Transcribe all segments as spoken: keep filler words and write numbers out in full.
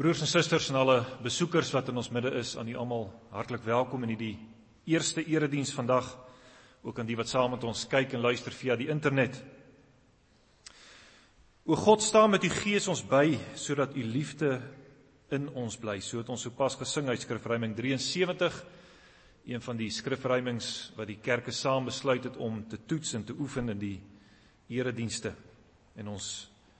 Broers en susters en alle besoekers wat in ons midde is, aan u almal hartlik welkom in die eerste erediens vandag, ook aan die wat saam met ons kyk en luister via die internet. O God, staan met u gees ons by, sodat u liefde in ons bly. So het ons sopas gesing uit skrifruiming drieënsewentig, een van die skrifruimings wat die kerke saam besluit het om te toets en te oefen in die eredienste. En ons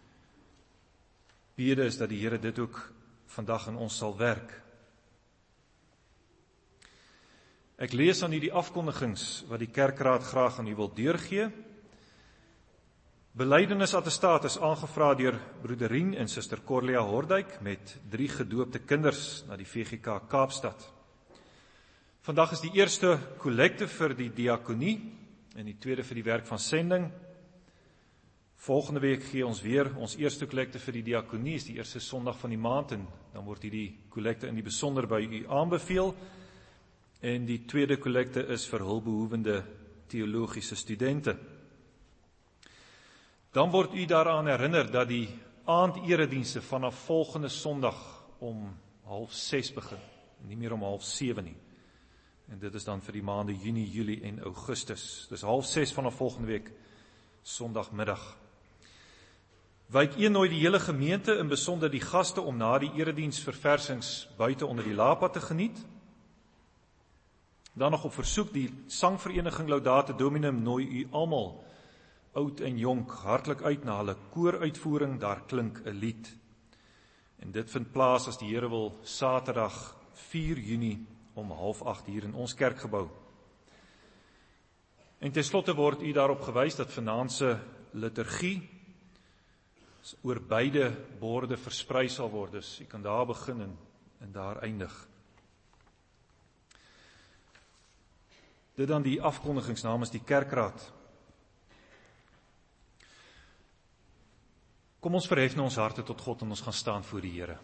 bede is dat die Here dit ook vandag in ons sal werk. Ek lees aan u die afkondigings wat die kerkraad graag aan u wil deurgee. Belydenis-attestaat is aangevra deur broeder Rien en suster Corlia Hordijk met drie gedoopte kinders na die V G K Kaapstad. Vandag is die eerste kollekte vir die diakonie en die tweede vir die werk van sending. Volgende week gee ons weer ons eerste kollekte vir die diakonie, is die eerste Sondag van die maand en dan word hierdie kollekte in die besonder by u aanbeveel. En die tweede kollekte is vir hulpbehoevende teologiese studente. Dan word u daaraan herinner dat die aanderedienste vanaf volgende Sondag om half ses begin, nie meer om half sewe nie. En dit is dan vir die maande Junie, Julie en Augustus. Dus half ses vanaf volgende week, Sondagmiddag. Wyk een nooi die hele gemeente, in besonder die gaste, om na die erediens verversings buite onder die lapa te geniet. Dan nog op versoek die sangvereniging Laudate Dominum nooi u almal, oud en jonk, hartlik uit na hulle kooruitvoering, daar klink 'n lied. En dit vind plaas as die Here wil Saterdag vier Junie om half agt hier in ons kerkgebou. En ten slotte word u daarop gewys dat vanaand se liturgie oor beide borde versprei sal word. Dus u kan daar begin en, en daar eindig. Dit dan die afkondigings namens die kerkraad. Kom ons verhef nou ons harte tot God en ons gaan staan voor die Here.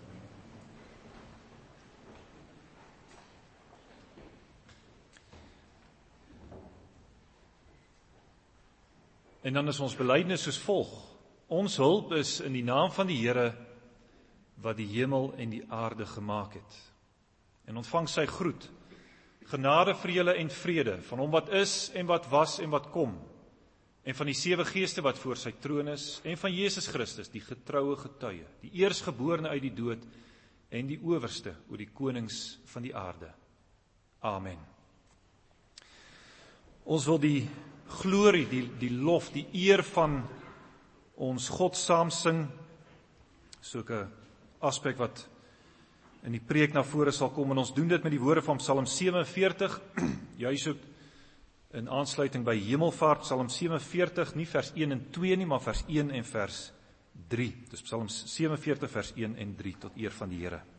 En dan is ons belydenis soos volg. Ons hulp is in die naam van die Here wat die hemel en die aarde gemaak het. En ontvang sy groet. Genade vir julle en vrede van hom wat is en wat was en wat kom. En van die sewe geeste wat voor sy troon is en van Jesus Christus, die getroue getuie, die eersgeborene uit die dood en die owerste oor die konings van die aarde. Amen. Ons wil die glorie, die, die lof, die eer van ons God saam sing, so 'n aspek wat in die preek na vore sal kom, en ons doen dit met die woorde van Psalm sewenveertig, juis ook in aansluiting by Hemelvaart, Psalm sewenveertig, nie vers een en twee nie, maar vers een en vers drie. Dus Psalm sewenveertig vers een en drie, tot eer van die Here.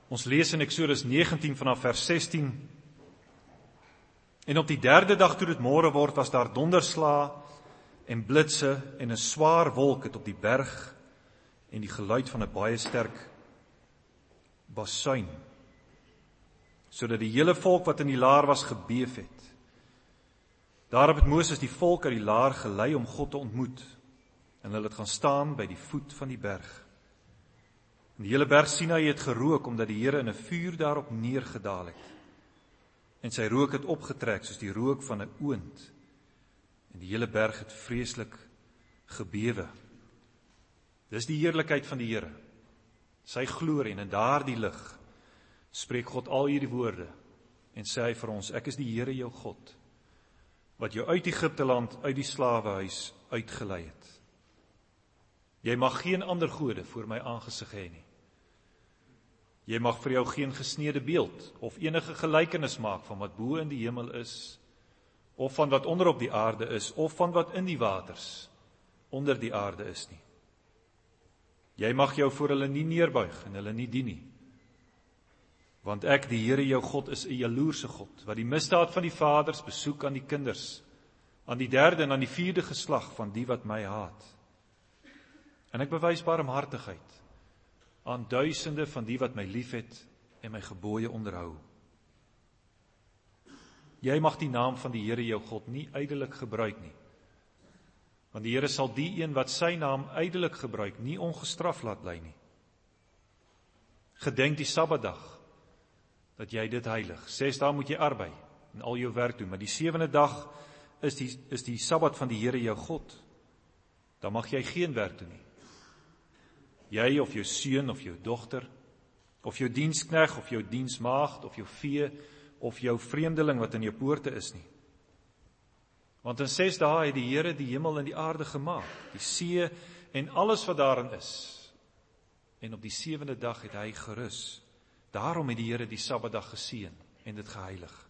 Ons lees in Eksodus negentien vanaf vers sestien. En op die derde dag toe dit môre word, was daar donderslae en blitse en 'n swaar wolk het op die berg en die geluid van 'n baie sterk basuin, sodat die hele volk wat in die laar was gebeef het. Daarop het Moses die volk uit die laar gelei om God te ontmoet, en hulle het gaan staan by die voet van die berg. En die hele berg Sinai het gerook, omdat die Here in 'n vuur daarop neergedaal het. En sy rook het opgetrek soos die rook van 'n oond. En die hele berg het vreeslik gebewe. Dis die heerlikheid van die Here. Sy glorie, en in daardie lig spreek God al hierdie woorde en sê hy vir ons, ek is die Here jou God, wat jou uit Egipte land, uit die slawehuis uitgelei het. Jy mag geen ander gode voor my aangesig hê nie. Jy mag vir jou geen gesneede beeld of enige gelykenis maak van wat bo in die hemel is, of van wat onder op die aarde is, of van wat in die waters onder die aarde is nie. Jy mag jou voor hulle nie neerbuig en hulle nie dien nie. Want ek, die Here jou God, is 'n jaloerse God, wat die misdaad van die vaders besoek aan die kinders, aan die derde en aan die vierde geslag van die wat my haat. En ek bewys barmhartigheid aan duisende van die wat my liefhet en my gebooie onderhou. Jy mag die naam van die Here jou God nie ydelik gebruik nie, want die Here sal die een wat sy naam ydelik gebruik nie ongestraf laat bly nie. Gedenk die Sabbatdag, dat jy dit heilig. Ses dae moet jy arbei en al jou werk doen, maar die sewende dag is die, is die Sabbat van die Here jou God. Dan mag jy geen werk doen nie. Jy of jou seun of jou dogter, of jou dienskneg of jou diensmaagd, of jou vee, of jou vreemdeling wat in jou poorte is nie. Want in ses dae het die Here die hemel en die aarde gemaak, die see en alles wat daarin is. En op die sewende dag het hy gerus. Daarom het die Here die Sabbatdag geseën en dit geheilig.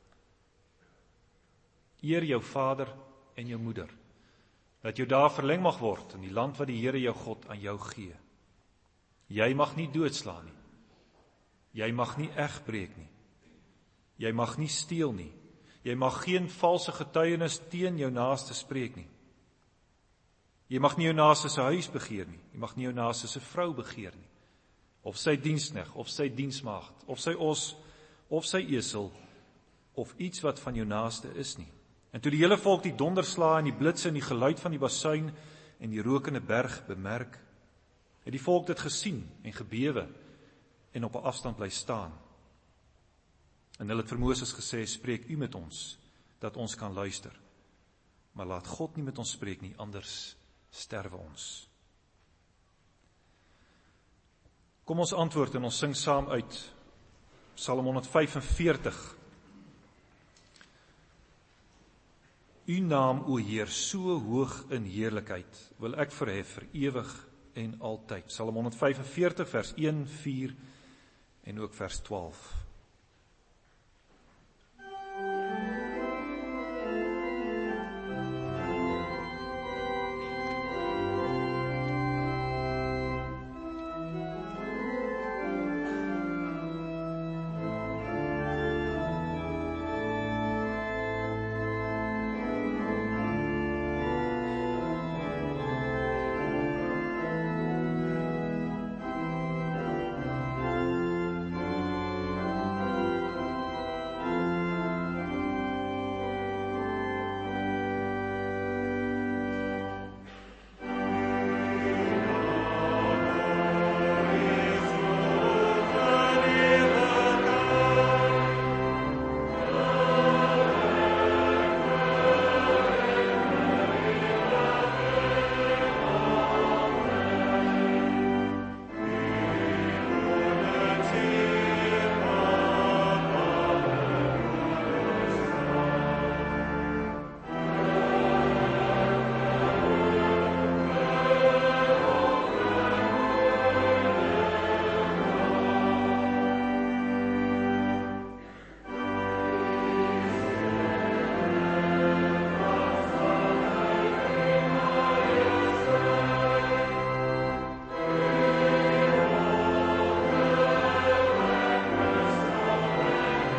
Eer jou vader en jou moeder, dat jou dae verleng mag word in die land wat die Here jou God aan jou gee. Jy mag nie doodslaan nie. Jy mag nie egbreek nie. Jy mag nie steel nie. Jy mag geen valse getuienis teen jou naaste spreek nie. Jy mag nie jou naaste se huis begeer nie. Jy mag nie jou naaste se vrou begeer nie. Of sy dienskneg, of sy diensmaagd, of sy os, of sy esel, of iets wat van jou naaste is nie. En toe die hele volk die donderslae en die blitse en die geluid van die basuin en die rokende berg bemerk, het die volk dit gesien en gebewe en op 'n afstand bly staan. En hulle het vir Moses gesê, spreek u met ons, dat ons kan luister. Maar laat God nie met ons spreek nie, anders sterwe ons. Kom ons antwoord en ons sing saam uit Psalm honderdvyfenveertig. U naam, o Heer, so hoog in heerlikheid, wil ek verhef vir ewig en altyd. Psalm honderdvyfenveertig vers een, vier en ook vers twaalf.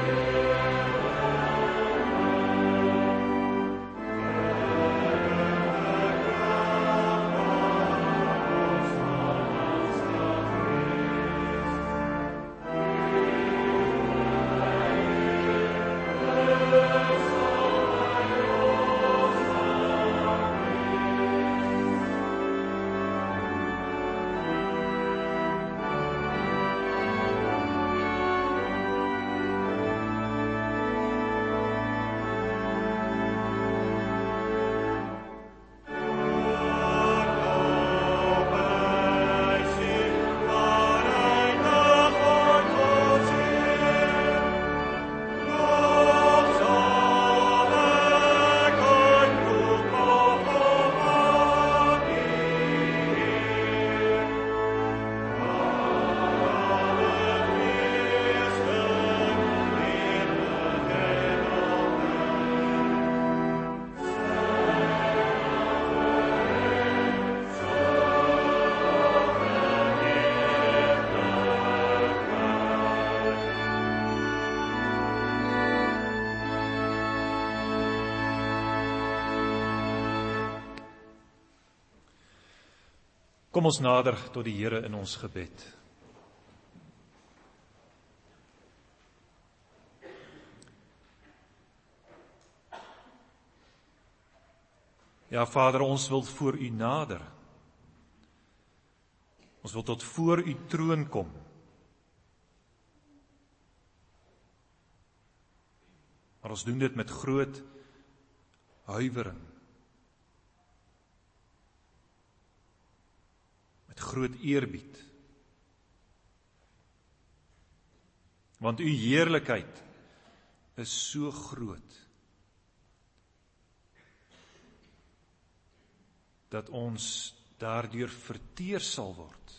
Kom ons nader tot die Here in ons gebed. Ja, Vader, ons wil voor U nader. Ons wil tot voor U troon kom. Maar ons doen dit met groot huiwering. Met groot eerbied. Want U heerlikheid is so groot, dat ons daardeur verteer sal word,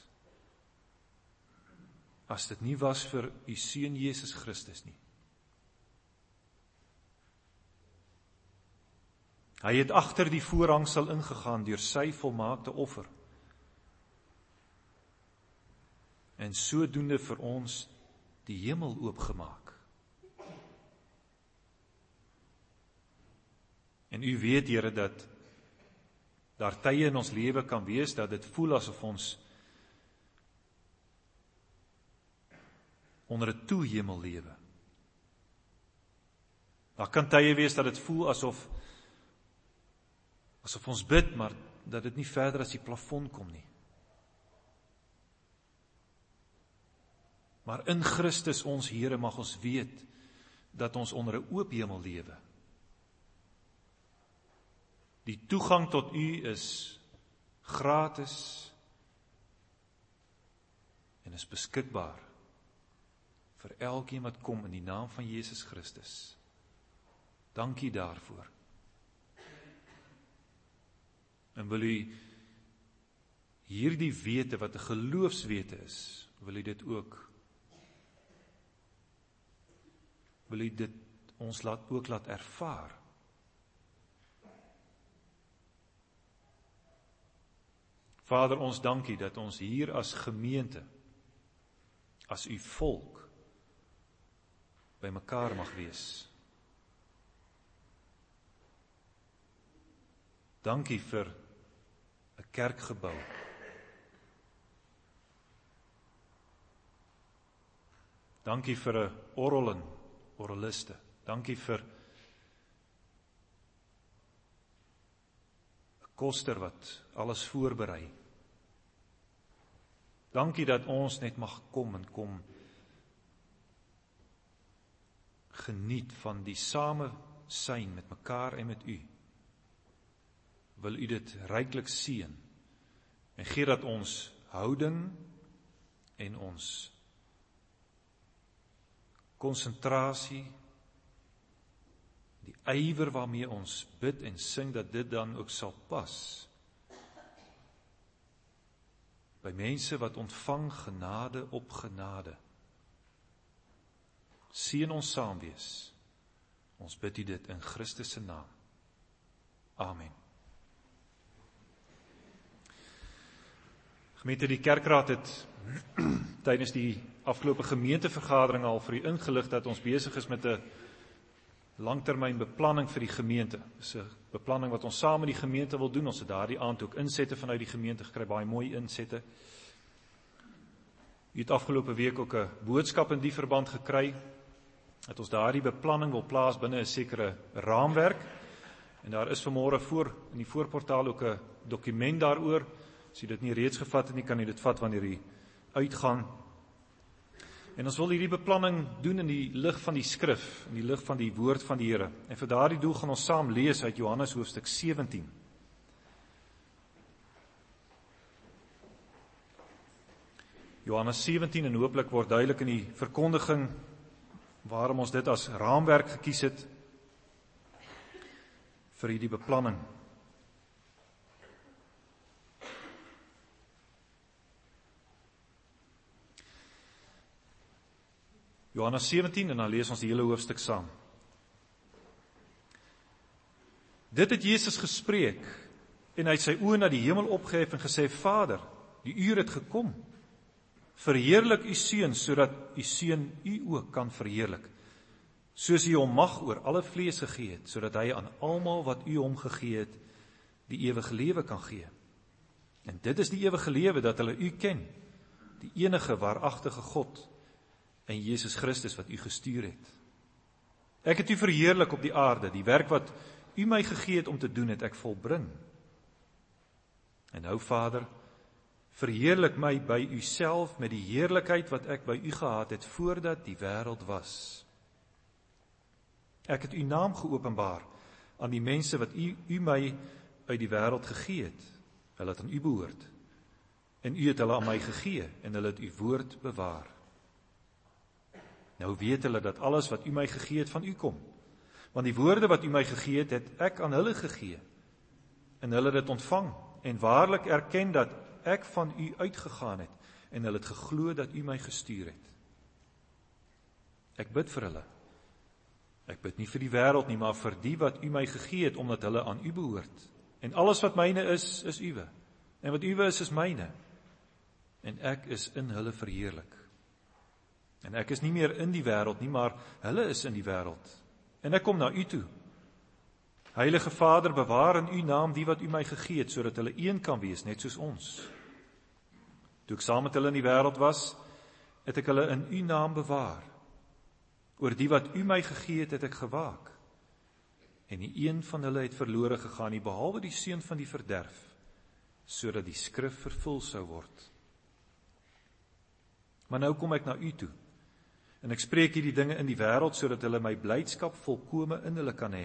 as dit nie was vir U Seun Jesus Christus nie. Hy het agter die voorhangsel ingegaan deur sy volmaakte offer, en sodoende vir ons die hemel oopgemaak. En U weet, Here, dat daar tye in ons lewe kan wees, dat dit voel asof ons onder 'n toehemel lewe. Daar kan tye wees dat dit voel asof, asof ons bid, maar dat dit nie verder as die plafon kom nie. Maar in Christus ons Here mag ons weet, dat ons onder 'n oop hemel lewe. Die toegang tot U is gratis en is beskikbaar vir elkeen wat kom in die naam van Jesus Christus. Dankie daarvoor. En wil U hierdie wete wat 'n geloofswete is, wil U dit ook wil U dit ons laat ook laat ervaar. Vader, ons dankie dat ons hier as gemeente, as U volk, by mekaar mag wees. Dankie vir 'n kerkgebou. Dankie vir 'n orgel en orgeliste. Dankie vir 'n koster wat alles voorberei. Dankie dat ons net mag kom en kom geniet van die same syn met mekaar en met U. Wil U dit ryklik seën en gee dat ons houding en ons konsentrasie, die ywer waarmee ons bid en sing, dat dit dan ook sal pas by mense wat ontvang genade op genade. Seën ons saam wees. Ons bid U dit in Christus se naam. Amen. Gemeente, die kerkraad het tydens die afgelope gemeentevergadering al vir u ingelig dat ons besig is met 'n langtermyn beplanning vir die gemeente. Dis 'n beplanning wat ons saam met die gemeente wil doen. Ons het daardie aand ook insette vanuit die gemeente gekry, baie mooi insette. U het afgelope week ook 'n boodskap in die verband gekry, dat ons daardie beplanning wil plaas binne 'n sekere raamwerk. En daar is vanmôre voor in die voorportaal ook 'n dokument daaroor. As u dit nie reeds gevat het nie, kan u dit vat wanneer u uitgaan. En ons wil hierdie beplanning doen in die lig van die skrif, in die lig van die woord van die Here. En vir daardie doel gaan ons saam lees uit Johannes hoofstuk sewentien. Johannes sewentien, en hooplik word duidelik in die verkondiging waarom ons dit as raamwerk gekies het vir hierdie beplanning. Johannes sewentien, en dan lees ons die hele hoofstuk saam. Dit het Jesus gespreek, en hy het sy oë na die hemel opgehef en gesê, Vader, die uur het gekom. Verheerlik u seun, sodat u seun u ook kan verheerlik. Soos u hom mag oor alle vlees gegee het, sodat hy aan almal wat u hom gegee het, die ewige lewe kan gee. En dit is die ewige lewe, dat hulle u ken, die enige waaragtige God, en Jesus Christus wat u gestuur het. Ek het u verheerlik op die aarde, die werk wat u my gegee het om te doen, het ek volbring. En nou, Vader, verheerlik my by u self met die heerlikheid wat ek by u gehad het, voordat die wêreld was. Ek het u naam geopenbaar aan die mense wat u, u my uit die wêreld gegee het. Hulle het aan u behoort. En u het hulle aan my gegee, en hulle het u woord bewaar. Nou weet hulle dat alles wat u my gegee het van u kom. Want die woorde wat u my gegee het, het ek aan hulle gegee. En hulle het dit ontvang, en waarlik erken dat ek van u uitgegaan het, en hulle het geglo dat u my gestuur het. Ek bid vir hulle. Ek bid nie vir die wêreld nie, maar vir die wat u my gegee het, omdat hulle aan u behoort. En alles wat myne is, is uwe. En wat uwe is, is myne. En ek is in hulle verheerlik. En ek is nie meer in die wêreld nie, maar hulle is in die wêreld. En ek kom na u toe. Heilige Vader, bewaar in u naam die wat u my gegee het, sodat hulle een kan wees, net soos ons. Toe ek saam met hulle in die wêreld was, het ek hulle in u naam bewaar. Oor die wat u my gegee het, het ek gewaak. En nie een van hulle het verlore gegaan nie, behalwe die seun van die verderf, sodat die skrif vervul sou word. Maar nou kom ek na u toe, en ek spreek hierdie dinge in die wêreld, sodat hulle my blydskap volkome in hulle kan hê.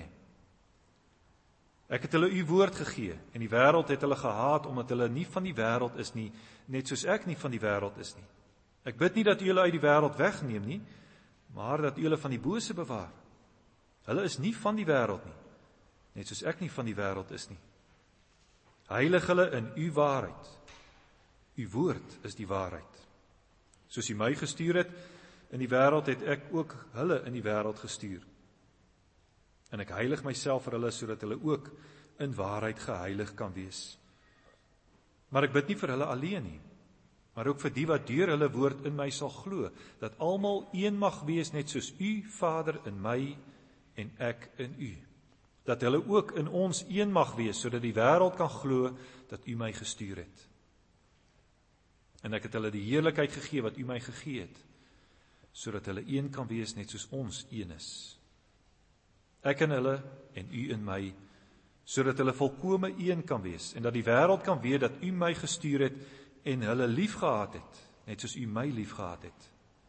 Ek het hulle u woord gegee, en die wêreld het hulle gehaat, omdat hulle nie van die wêreld is nie, net soos ek nie van die wêreld is nie. Ek bid nie dat u hulle uit die wêreld wegneem nie, maar dat u hulle van die bose bewaar. Hulle is nie van die wêreld nie, net soos ek nie van die wêreld is nie. Heilig hulle in u waarheid. U woord is die waarheid. Soos u my gestuur het in die wêreld, het ek ook hulle in die wêreld gestuur. En ek heilig myself vir hulle, sodat hulle ook in waarheid geheilig kan wees. Maar ek bid nie vir hulle alleen nie, maar ook vir die wat deur hulle woord in my sal glo, dat almal een mag wees, net soos u, Vader, in my en ek in u. Dat hulle ook in ons een mag wees, sodat die wêreld kan glo dat u my gestuur het. En ek het hulle die heerlikheid gegee wat u my gegee het, sodat hulle een kan wees, net soos ons een is. Ek in hulle en u in my, sodat hulle volkome een kan wees, en dat die wêreld kan weet dat u my gestuur het, en hulle lief gehad het, net soos u my lief gehad het.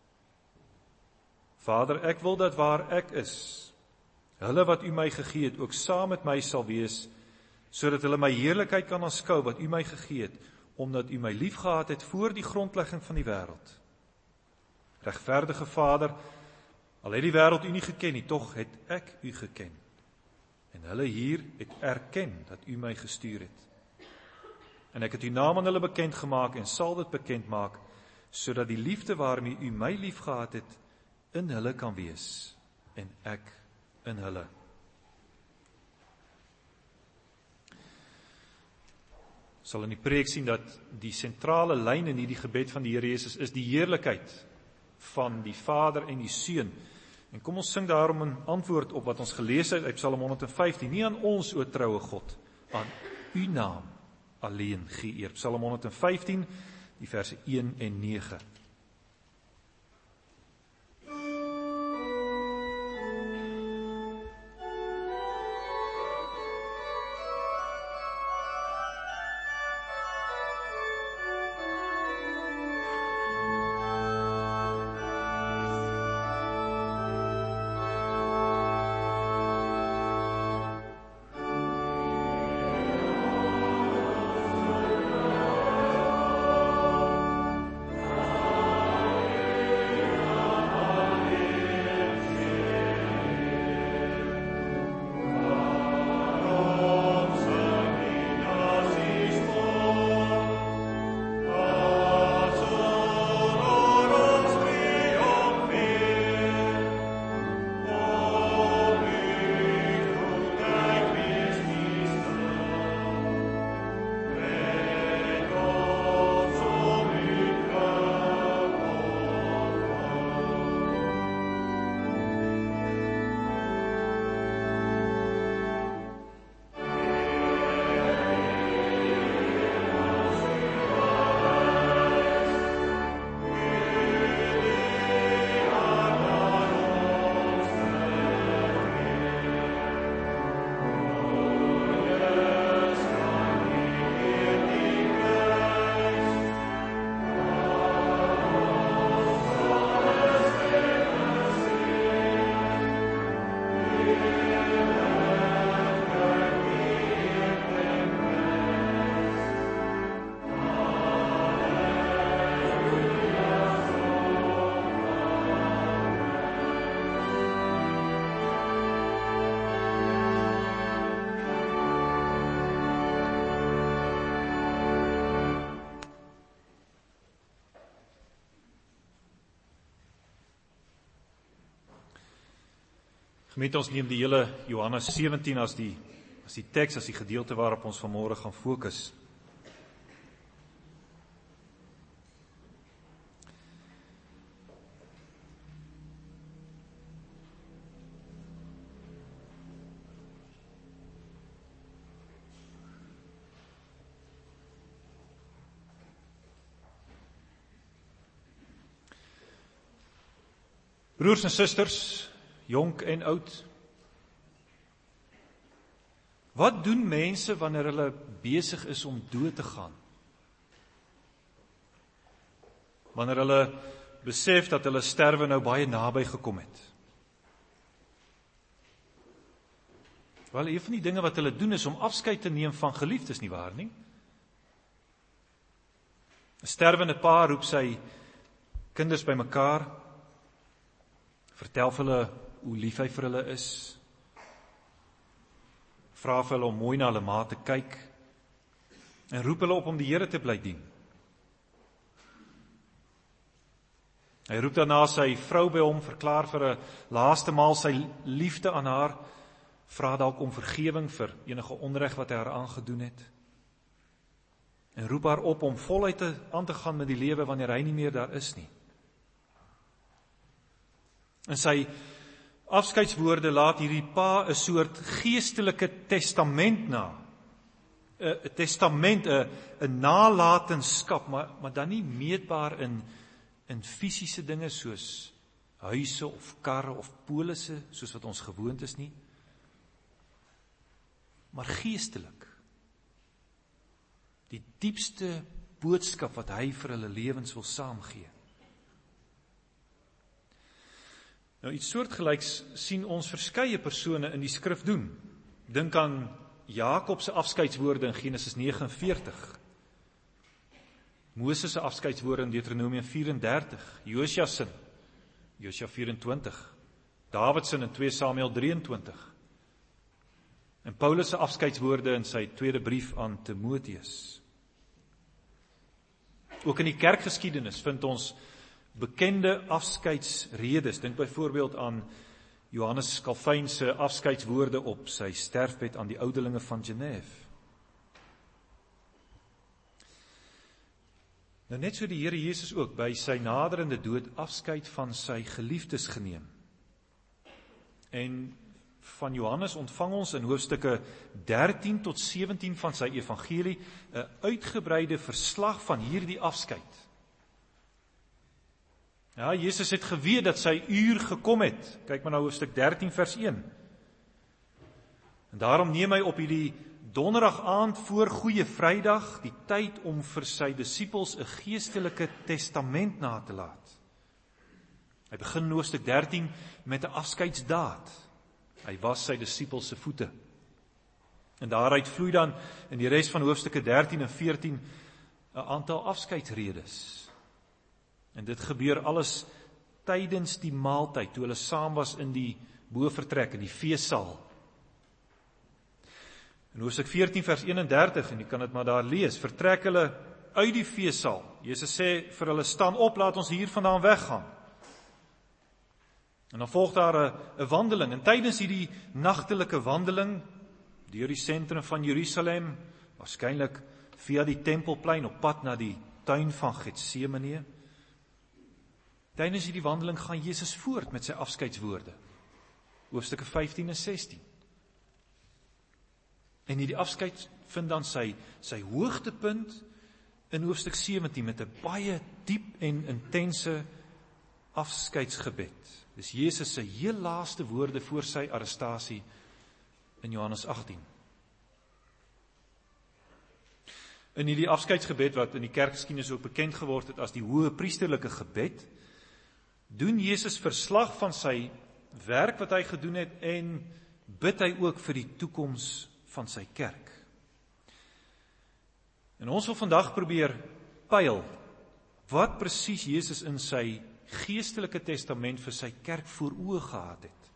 Vader, ek wil dat waar ek is, hulle wat u my gegee het, ook saam met my sal wees, sodat hulle my heerlikheid kan aanskou wat u my gegee het, omdat u my lief gehad het voor die grondlegging van die wêreld. Regverdige Vader, al het die wêreld u nie geken nie, tog het ek u geken. En hulle hier het erken dat u my gestuur het. En ek het u naam aan hulle bekend gemaak en sal dit bekend maak, sodat die liefde waarmee u my lief gehad het, in hulle kan wees, en ek in hulle. Sal in die preek sien dat die sentrale lyn in hierdie gebed van die Here Jesus is die heerlikheid van die Vader en die Seun. En kom ons sing daarom in antwoord op wat ons gelees het uit Psalm honderdvyftien, nie aan ons, o troue God, aan u naam alleen gee eer. Psalm honderdvyftien, die verse een en nege. Gemeente, ons neem die hele Johannes sewentien as die, as die teks, as die gedeelte waarop ons vanmôre gaan fokus. Broers en susters, jonk en oud. Wat doen mense wanneer hulle besig is om dood te gaan? Wanneer hulle besef dat hulle sterwe nou baie naby gekom het. Wel, een van die dinge wat hulle doen is om afskeid te neem van geliefdes, nie waar nie? 'n Sterwende pa roep sy kinders bymekaar, vertel vir hulle hoe lief hy vir hulle is, vra vir hulle om mooi na hulle ma te kyk, en roep hulle op om die Here te bly dien. Hy roep daarna sy vrou by hom, verklaar vir 'n laaste maal sy liefde aan haar, vra dalk om vergewing vir enige onreg wat hy haar aangedoen het, en roep haar op om voluit te, aan te gaan met die lewe wanneer hy nie meer daar is nie. En sy afskeidswoorde laat hierdie pa 'n soort geestelike testament na. 'n Testament, 'n 'n nalatenskap, maar maar dan nie meetbaar in in fisiese dinge soos huise of karre of polisse soos wat ons gewoond is nie, maar geestelik. Die diepste boodskap wat hy vir hulle lewens wil saamgee. Nou iets soortgelyks sien ons verskeie persone in die skrif doen. Dink aan Jakob se afskeidswoorde in Genesis nege en veertig. Moses se afskeidswoorde in Deuteronomium vyf en dertig. Josua se, Josua vyf en twintig. Dawid se in twee Samuel drie en twintig. En Paulus se afskeidswoorde in sy tweede brief aan Timoteus. Ook in die kerkgeskiedenis vind ons bekende afskeidsredes. Dink byvoorbeeld aan Johannes Calvin se afskeidswoorde op sy sterfbed aan die ouderlinge van Genève. Nou net so die Here Jesus ook by sy naderende dood afskeid van sy geliefdes geneem. En van Johannes ontvang ons in hoofstukke dertien tot sewentien van sy evangelie 'n uitgebreide verslag van hierdie afskeid. Ja, Jesus het geweet dat sy uur gekom het. Kyk maar na hoofstuk dertien vers een. En daarom neem hy op hierdie donderdag aand voor Goeie Vrydag die tyd om vir sy disippels 'n geestelike testament na te laat. Hy begin in hoofstuk dertien met 'n afskeidsdaad. Hy was sy disippels se voete. En daaruit vloei dan in die res van hoofstukke dertien en veertien 'n aantal afskeidsredes. En dit gebeur alles tydens die maaltyd, toe hulle saam was in die bovertrek, in die feessaal. In hoofstuk veertien vers eenendertig, en jy kan dit maar daar lees, vertrek hulle uit die feessaal. Jesus sê vir hulle, staan op, laat ons hier vandaan weggaan. En dan volg daar 'n 'n wandeling, en tydens hierdie nagtelike wandeling, deur die sentrum van Jerusalem, waarskynlik via die Tempelplein op pad na die tuin van Getsemane, tydens hierdie wandeling gaan Jesus voort met sy afskeidswoorde, hoofstukke vyftien en sestien. En hierdie afskeid vind dan sy, sy hoogtepunt in hoofstuk sewentien met 'n baie diep en intense afskeidsgebed. Dis Jesus se heel laaste woorde voor sy arrestasie in Johannes agttien. In hierdie afskeidsgebed wat in die kerkgeskiedenis ook bekend geword het as die hoë priesterlike gebed, doen Jesus verslag van sy werk wat hy gedoen het en bid hy ook vir die toekoms van sy kerk. En ons wil vandag probeer pyl wat presies Jesus in sy geestelike testament vir sy kerk voor oë gehad het.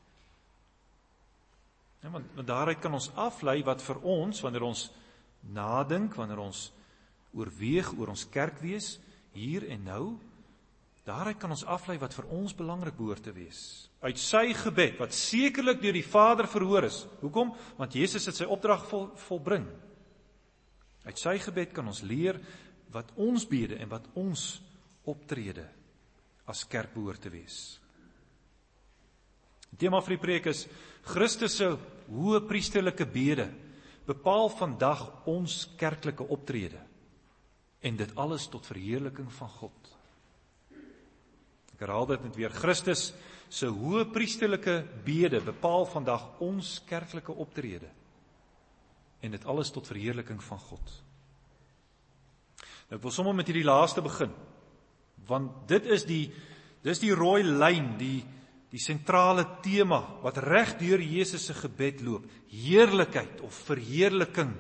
Ja, want, want daaruit kan ons aflei wat vir ons, wanneer ons nadink, wanneer ons oorweeg oor ons kerkwees, hier en nou, daaruit kan ons aflei wat vir ons belangrik behoort te wees. Uit sy gebed, wat sekerlik deur die Vader verhoor is. Hoekom? Want Jesus het sy opdrag vol, volbring. Uit sy gebed kan ons leer wat ons bede en wat ons optrede as kerk behoort te wees. Die tema vir die preek is Christus se hoë priesterlike bede bepaal vandag ons kerklike optrede en dit alles tot verheerliking van God. Ek herhaal dit net weer, Christus se hoë priesterlike bede bepaal vandag ons kerklike optrede en dit alles tot verheerliking van God. Nou, ek wil sommer met hierdie laaste begin, want dit is die, dit is die rooi lyn, die, die sentrale tema wat reg deur Jesus se gebed loop, heerlikheid of verheerliking.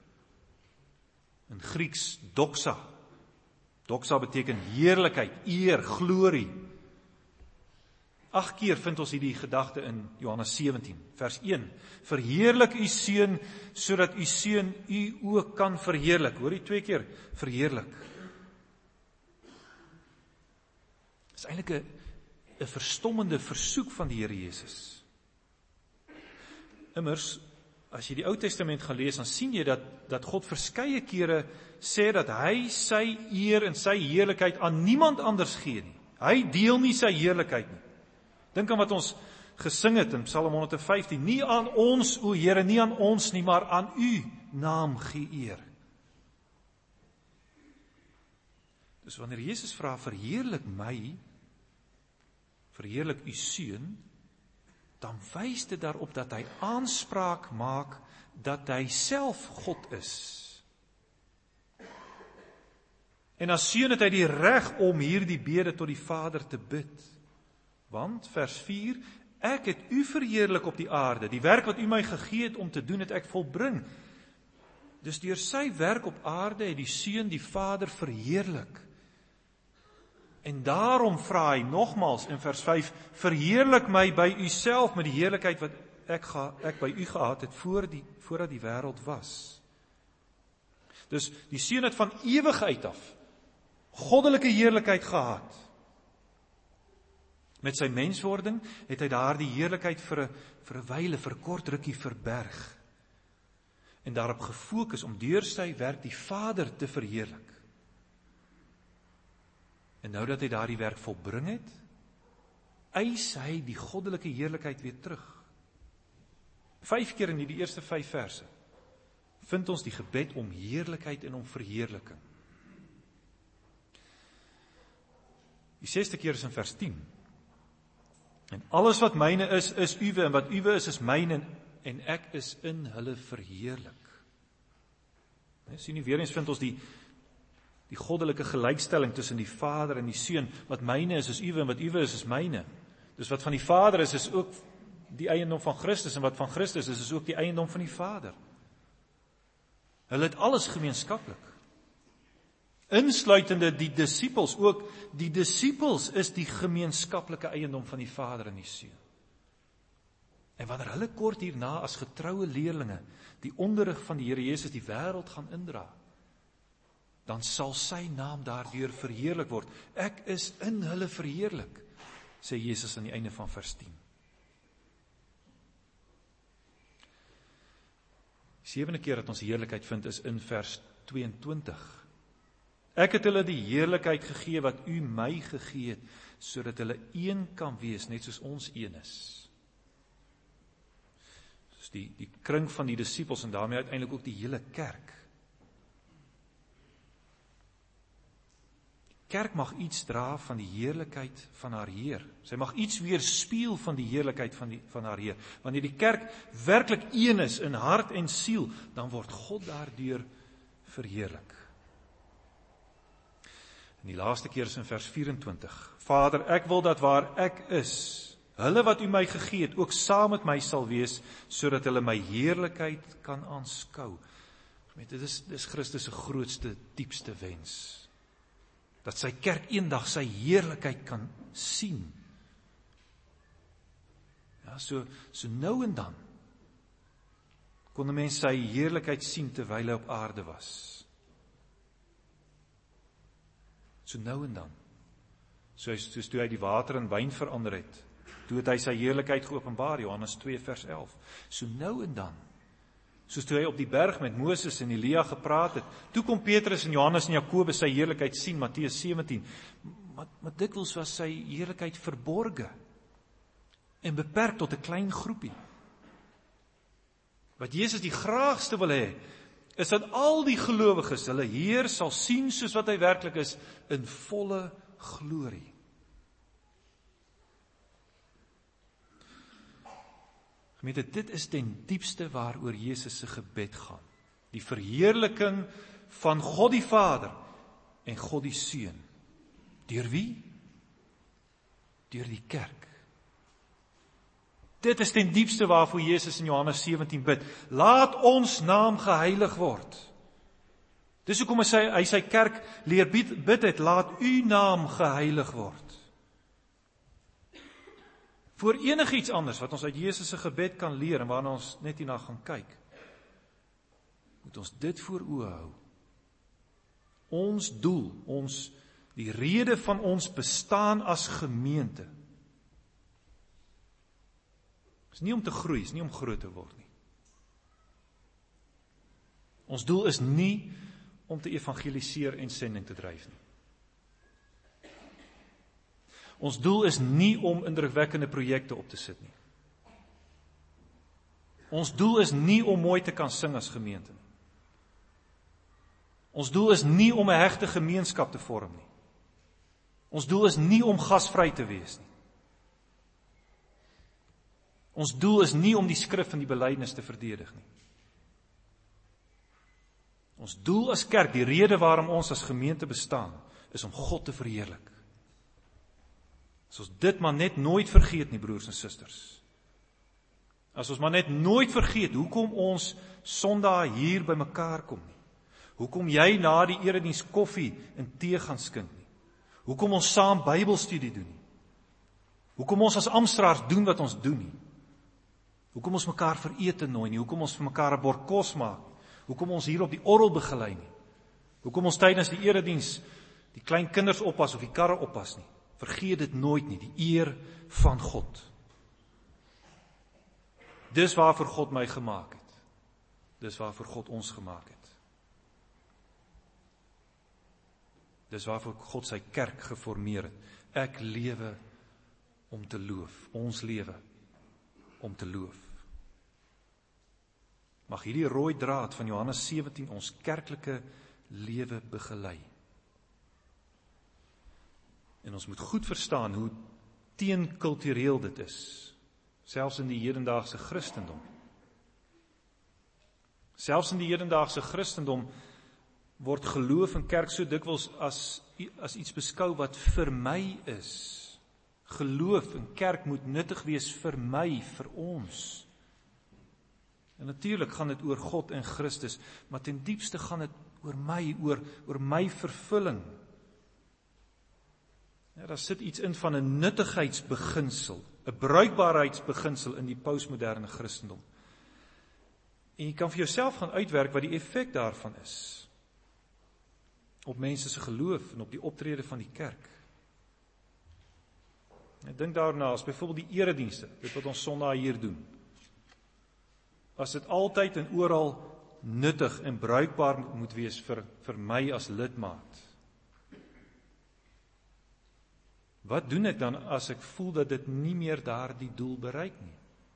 In Grieks doxa. Doxa beteken heerlikheid, eer, glorie. Agt keer vind ons hierdie gedagte in Johannes sewentien, vers een. Verheerlik u seun, sodat u seun u ook kan verheerlik. Hoor die twee keer, verheerlik. Dit is eintlik 'n 'n verstommende versoek van die Here Jesus. Immers, as jy die Ou Testament gaan lees, dan sien jy dat, dat God verskeie kere sê dat hy sy eer en sy heerlikheid aan niemand anders gee nie. Hy deel nie sy heerlikheid nie. Dink aan wat ons gesing het in Psalm honderdvyftien. Nie aan ons, o Here, nie aan ons nie, maar aan u naam gee eer. Dus wanneer Jesus vra, verheerlik my, verheerlik u seun, dan wys dit daarop dat hy aanspraak maak dat hy self God is. En as seun het hy die reg om hierdie bede tot die Vader te bid. Want, vers vier, ek het u verheerlik op die aarde, die werk wat u my gegee het om te doen, het ek volbring. Dus deur sy werk op aarde het die seun die Vader verheerlik. En daarom vra hy nogmaals in vers vyf, verheerlik my by u self met die heerlikheid wat ek, ga, ek by u gehad het voor die, voordat die wêreld was. Dus die seun het van ewigheid af goddelike heerlikheid gehad. Met sy menswording het hy daar die heerlikheid vir 'n vir 'n wyle, vir 'n kort rukkie verberg. En daarop gefokus om deur sy werk die Vader te verheerlik. En nou dat hy daardie werk volbring het, eis hy die goddelike heerlikheid weer terug. Vyf keer in die eerste vyf verse vind ons die gebed om heerlikheid en om verheerliking. Die sesde keer is in vers tien. En alles wat myne is, is uwe, en wat uwe is, is myne, en ek is in hulle verheerlik. Nee, sien nie, weer eens vind ons die, die goddelike gelykstelling tussen die Vader en die Seun. Wat myne is, is uwe, en wat uwe is, is myne. Dus wat van die Vader is, is ook die eiendom van Christus, en wat van Christus is, is ook die eiendom van die Vader. Hulle het alles gemeenskaplik. Insluitende die disippels, ook die disippels is die gemeenskaplike eiendom van die Vader en die Seun. En wanneer hulle kort hierna as getroue leerlinge die onderrig van die Here Jesus die wêreld gaan indra, dan sal sy naam daardeur verheerlik word. Ek is in hulle verheerlik, sê Jesus aan die einde van vers tien. Die sewende keer dat ons heerlikheid vind is in vers tweeëntwintig. Ek het hulle die heerlikheid gegee wat u my gegee het, sodat hulle een kan wees, net soos ons een is. Dus die, die kring van die disippels en daarmee uiteindelik ook die hele kerk. Die kerk mag iets dra van die heerlikheid van haar Heer. Sy mag iets weerspieël van die heerlikheid van, die, van haar Heer. Wanneer die kerk werklik een is in hart en siel, dan word God daardeur verheerlik. En die laaste keer is in vers vyf-en-twintig. Vader, ek wil dat waar ek is, hulle wat u my gegee het, ook saam met my sal wees, sodat hulle my heerlikheid kan aanskou. Dit is, dit is Christus se grootste, diepste wens. Dat sy kerk eendag sy heerlikheid kan sien. Ja, so, so nou en dan kon 'n mens sy heerlikheid sien terwyl hy op aarde was. So nou en dan, soos, soos toe hy die water in wyn verander het, toe het hy sy heerlikheid geopenbaar, Johannes twee vers elf. So nou en dan, soos toe hy op die berg met Moses en Elia gepraat het, toe kom Petrus en Johannes en Jakobus sy heerlikheid sien, Matteus sewentien, maar, maar dikwels was sy heerlikheid verborge en beperk tot 'n klein groepie. Wat Jesus die graagste wil hê, is dat al die gelowiges hulle Heer sal sien soos wat hy werklik is, in volle glorie. Gemeente, dit is ten diepste waaroor Jesus se gebed gaan. Die verheerliking van God die Vader en God die Seun. Deur wie? Deur die kerk. Dit is ten diepste waarvoor Jesus in Johannes sewentien bid. Laat ons naam geheilig word. Dis hoekom hy sy, hy sy kerk leer bid, bid het, laat u naam geheilig word. Voor enigiets anders wat ons uit Jesus se gebed kan leer en waarna ons net hierna gaan kyk, moet ons dit voor oë hou. Ons doel, ons, die rede van ons bestaan as gemeente, is nie om te groei, is nie om groot te word nie. Ons doel is nie om te evangeliseer en sending te dryf nie. Ons doel is nie om indrukwekkende projekte op te sit nie. Ons doel is nie om mooi te kan sing as gemeente nie. Ons doel is nie om 'n hegte gemeenskap te vorm nie. Ons doel is nie om gasvry te wees nie. Ons doel is nie om die skrif en die belydenis te verdedig nie. Ons doel as kerk, die rede waarom ons as gemeente bestaan, is om God te verheerlik. As ons dit maar net nooit vergeet nie, broers en susters. As ons maar net nooit vergeet, hoekom ons Sondag hier by mekaar kom nie. Hoekom jy na die erediens koffie en tee gaan skink nie. Hoekom ons saam Bybelstudie doen nie. Hoekom ons as Amstraers doen wat ons doen nie. Hoekom ons mekaar vir ete nooi nie, hoekom ons vir mekaar 'n bord kos maak, hoekom ons hier op die orgel begelei nie, hoekom ons tydens die erediens die klein kinders oppas of die karre oppas nie. Vergeet dit nooit nie, die eer van God. Dis waarvoor God my gemaak het. Dis waarvoor God ons gemaak het. Dis waarvoor God sy kerk geformeer het. Ek lewe om te loof. Ons lewe om te loof. Mag hierdie rooi draad van Johannes sewentien ons kerklike lewe begelei. En ons moet goed verstaan hoe teenkultureel dit is, selfs in die hedendaagse Christendom. Selfs in die hedendaagse Christendom word geloof in kerk so dikwels as, as iets beskou wat vir my is. Geloof in kerk moet nuttig wees vir my, vir ons. En natuurlik gaan dit oor God en Christus, maar ten diepste gaan dit oor my, oor, oor my vervulling. Ja, daar sit iets in van 'n nuttigheidsbeginsel, 'n bruikbaarheidsbeginsel in die postmoderne Christendom. En jy kan vir jouself gaan uitwerk wat die effek daarvan is op mense se geloof en op die optrede van die kerk. Ek dink daarna as byvoorbeeld die eredienste, dit wat ons Sondag hier doen. As dit altyd en oral nuttig en bruikbaar moet wees vir, vir my as lidmaat. Wat doen ek dan as ek voel dat dit nie meer daardie doel bereik nie?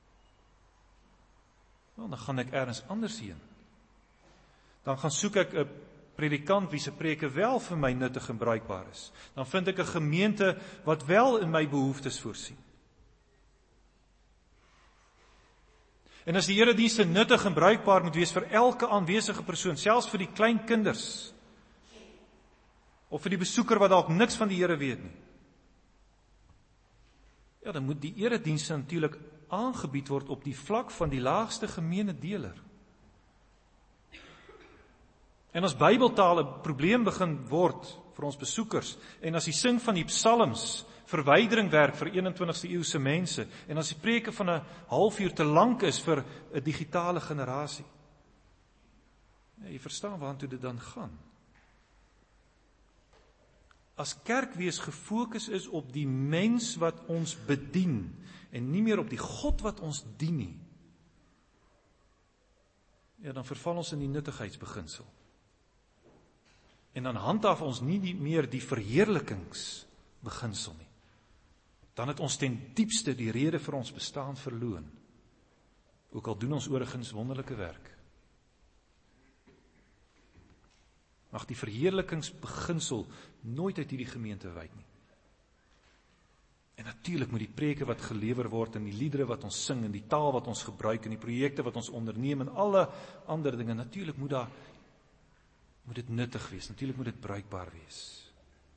Wel, dan gaan ek ergens anders heen. Dan gaan soek ek 'n predikant wie se preke wel vir my nuttig en bruikbaar is. Dan vind ek 'n gemeente wat wel in my behoeftes voorsien. En as die eredienste nuttig en bruikbaar moet wees vir elke aanwesige persoon, selfs vir die klein kinders, of vir die besoeker wat dalk niks van die Here weet nie, ja, dan moet die eredienste natuurlik aangebied word op die vlak van die laagste gemeene deler. En as Bybeltaal 'n probleem begin word vir ons besoekers, en as die sing van die psalms verwydering werk vir eenentwintigste eeuse mense, en as die preke van 'n halfuur te lank is vir 'n digitale generasie, ja, jy verstaan waartoe dit dan gaan. As kerkwees gefokus is op die mens wat ons bedien, en nie meer op die God wat ons dien nie, ja, dan verval ons in die nuttigheidsbeginsel. En dan handhaaf ons nie die, meer die verheerlikingsbeginsel nie. Dan het ons ten diepste die rede vir ons bestaan verloon. Ook al doen ons oorigins wonderlike werk. Mag die verheerlikingsbeginsel nooit uit hierdie gemeente wyk nie. En natuurlik moet die preke wat gelewer word, en die liedere wat ons sing, en die taal wat ons gebruik, en die projekte wat ons onderneem, en alle ander dinge, natuurlik moet daar moet dit nuttig wees, natuurlik moet dit bruikbaar wees.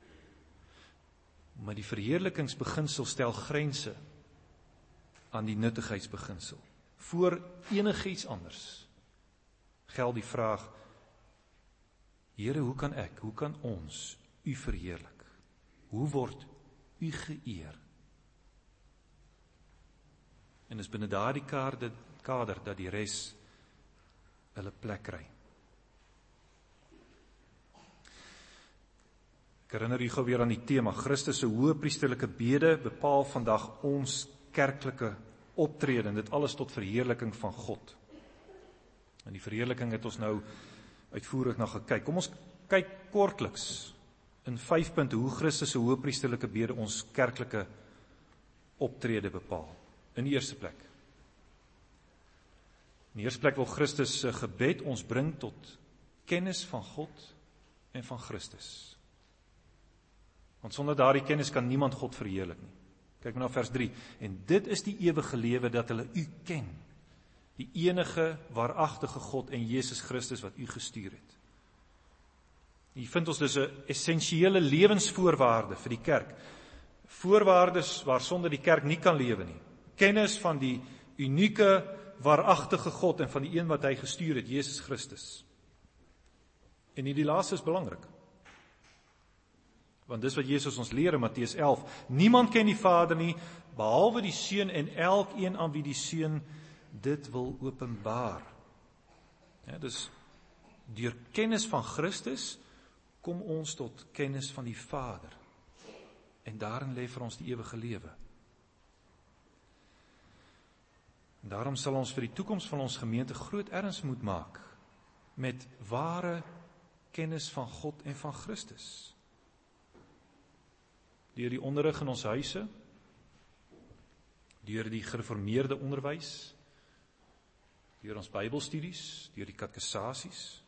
Maar die verheerlikingsbeginsel stel grense aan die nuttigheidsbeginsel. Voor enigiets anders geld die vraag, Here, hoe kan ek, hoe kan ons u verheerlik? Hoe word u geëer? En is binne daardie kader, kader dat die res hulle plek kry. Ek herinner u gou weer aan die tema, Christus se hoëpriesterlike bede bepaal vandag ons kerklike optrede, en dit alles tot verheerliking van God. En die verheerliking het ons nou uitvoerig na gekyk. Kom ons kyk kortliks in vyf punte hoe Christus se hoëpriesterlike bede ons kerklike optrede bepaal. In die eerste plek. In die eerste plek wil Christus se gebed ons bring tot kennis van God en van Christus. Want sonder daardie kennis kan niemand God verheerlik nie. Kyk maar na vers drie. En dit is die ewige lewe, dat hulle u ken, die enige waaragtige God en Jesus Christus wat u gestuur het. Hier vind ons dus 'n essensiële lewensvoorwaarde vir die kerk. Voorwaardes waarsonder die kerk nie kan lewe nie. Kennis van die unieke waaragtige God en van die een wat hy gestuur het, Jesus Christus. En hierdie laaste is belangrik. Want dis wat Jesus ons leer in Matteus elf. Niemand ken die Vader nie, behalwe die Seun en elkeen aan wie die Seun dit wil openbaar. Ja, dus deur kennis van Christus kom ons tot kennis van die Vader. En daarin lê vir ons die ewige lewe. En daarom sal ons vir die toekoms van ons gemeente groot erns moet maak met ware kennis van God en van Christus. deur die onderrig in ons huise, deur die gereformeerde onderwys, deur ons Bybelstudies, deur die katekesasies.